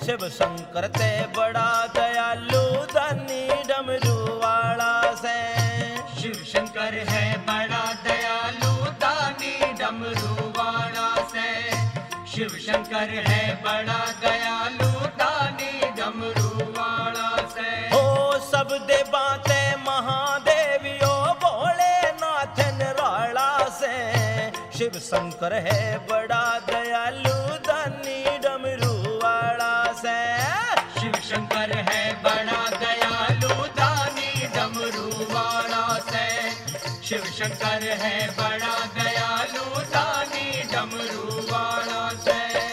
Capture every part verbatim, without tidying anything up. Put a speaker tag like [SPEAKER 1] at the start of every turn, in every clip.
[SPEAKER 1] शिव शंकर ते बड़ा दयालु दानी डमरू वाला से।
[SPEAKER 2] शिव शंकर है बड़ा दयालु दानी डमरू वाला से। शिव शंकर है बड़ा दयालु दानी डमरू वाला से।
[SPEAKER 1] ओ सब देवाते महादेवियो भोलेनाथ निराला से। शिव शंकर है बड़ा दयालु दानी डमरू वाला से।
[SPEAKER 2] शिव शंकर है बड़ा दयालु दानी डमरू वाला से। शिव शंकर है बड़ा दयालु दानी डमरू वाला से।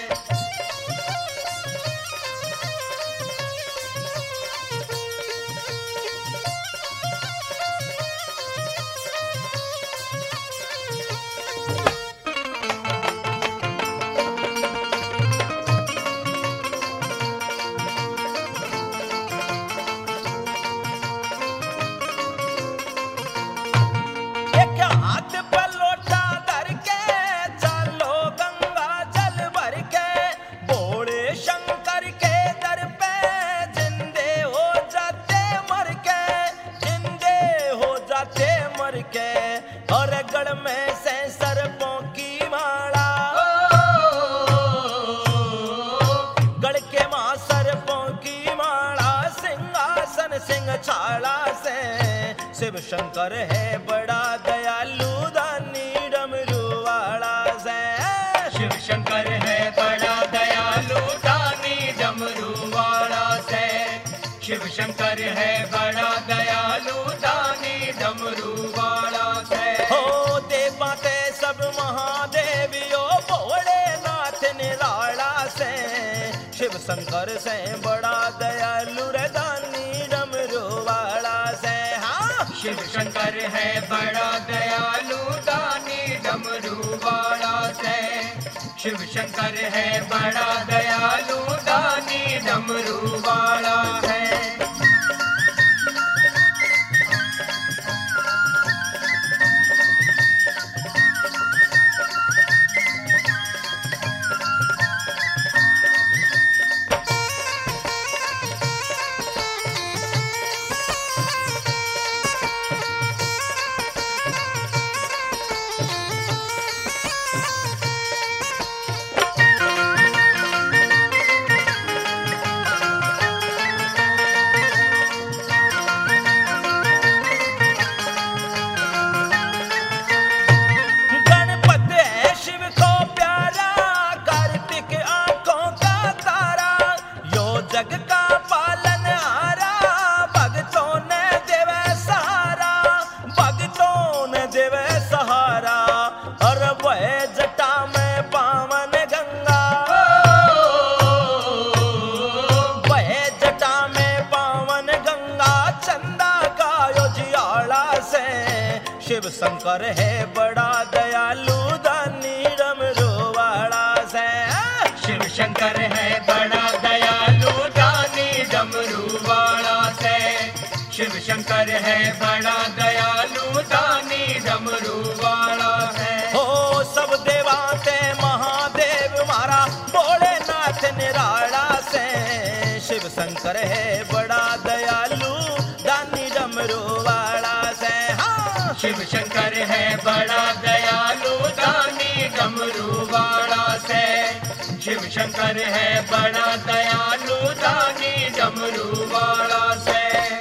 [SPEAKER 1] और गढ़ में से सर्पों की माला, गढ़ के मां सर्पों की माला, सिंहासन सिंह छाला से। शिव शंकर है बड़ा दयालु दानी डमरू वाला से।
[SPEAKER 2] शिव शंकर है बड़ा दयालु दानी डमरू वाला से। शिव शंकर है बड़ा दयालु दानी डमरू वाला से।
[SPEAKER 1] हो देवाते सब महादेवियो भोलेनाथ निराला से। शिव शंकर से बड़ा दयालु रे दानी डमरू वाला से। हाँ
[SPEAKER 2] शिव शंकर है बड़ा दयालु दानी डमरू वाला से। शिव शंकर है बड़ा दयालु दानी डमरू वाला है।
[SPEAKER 1] जग का पालन हारा, भगतों ने देवे सहारा, भगतों ने देवे सहारा। और वह जटा में पावन गंगा, वह जटा में पावन गंगा, चंदा का योजियाला से। शिव शंकर है बड़ा दयालु दानी डमरू वाला से।
[SPEAKER 2] शिव शंकर है बड़ा दयालु दानी डमरू वाला से। शिव शंकर है बड़ा दयालु दानी डमरू वाला है।
[SPEAKER 1] हो सब देवाते महादेव मारा भोलेनाथ निराला से। शिव शंकर है बड़ा दयालु दानी डमरू वाला से। हाँ
[SPEAKER 2] शिव शंकर है बड़ा दयालु दानी डमरू वाला से। शिव शंकर है बड़ा दयालु दानी डमरू वाला से।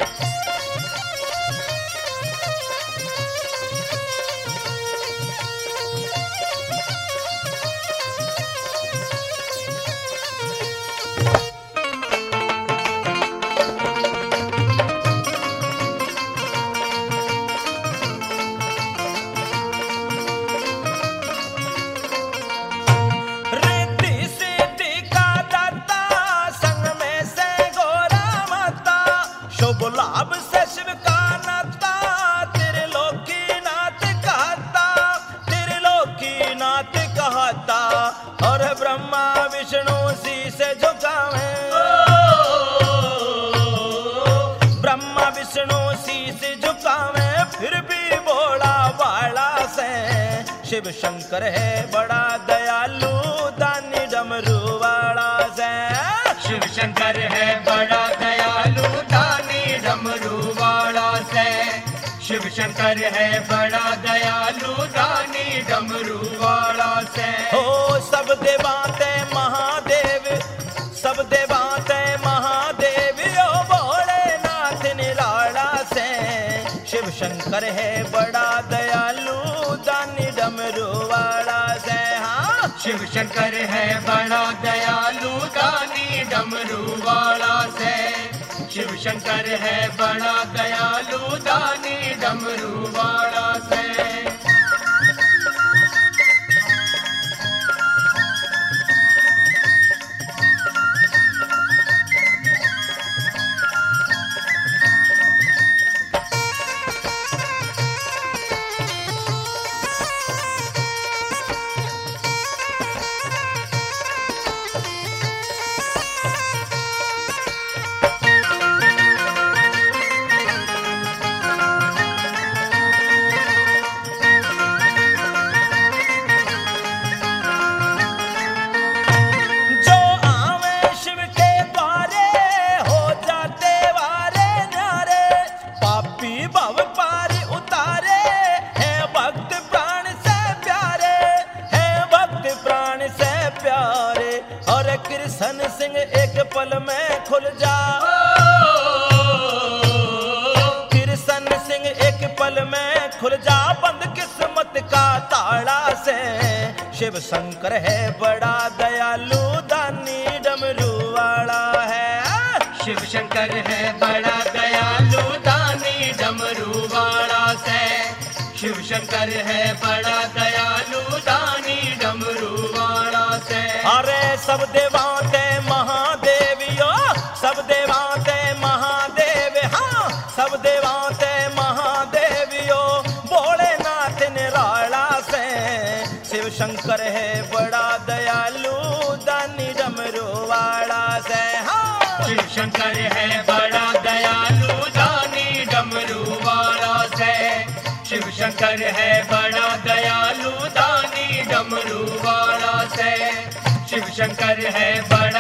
[SPEAKER 1] शुभ लाभ से शिव का नाता, त्रिलोकी नाथ कहता, त्रिलोकी नाथ कहता। और ब्रह्मा विष्णु शीश झुकावे, ब्रह्मा विष्णु शीश झुकावे, फिर भी भोला वाला से। शिव शंकर है बड़ा दयालु दानी डमरू वाला से।
[SPEAKER 2] शिव शंकर है बड़ा दयालु दानी डमरू वाला से। शिव शंकर है बड़ा दयालु दानी डमरू वाला से।
[SPEAKER 1] हो सब देवाते महादेव, सब देवाते महादेव ओ भोलेनाथ निराला से। शिव शंकर है बड़ा दयालु दानी डमरू वाला से। हाँ
[SPEAKER 2] शिव शंकर है बड़ा दयालु दानी डमरू वाला से। शिव शंकर है बड़ा दयालु दानी डमरू वाला से।
[SPEAKER 1] कृष्ण सिंह एक पल में खुल जा, कृष्ण सिंह एक पल में खुल जा बंद किस्मत का ताला से। शिव शंकर है बड़ा दयालु दानी डमरू वाला है।
[SPEAKER 2] शिव शंकर है बड़ा दयालु दानी डमरू वाला से। शिव शंकर है बड़ा दयालु दानी डमरू वाला से।
[SPEAKER 1] अरे सब देवाते महादेवियो, सब देवाते महादेव, हाँ सब देवाते महादेवियो भोलेनाथ निराला से। शिव शंकर है बड़ा दयालु दानी डमरू वाला से। हाँ
[SPEAKER 2] शिव शंकर है बड़ा दयालु दानी डमरू वाला से। शिव शंकर है बड़ा दयालु दानी डमरू वाला से। शिव शंकर है बड़ा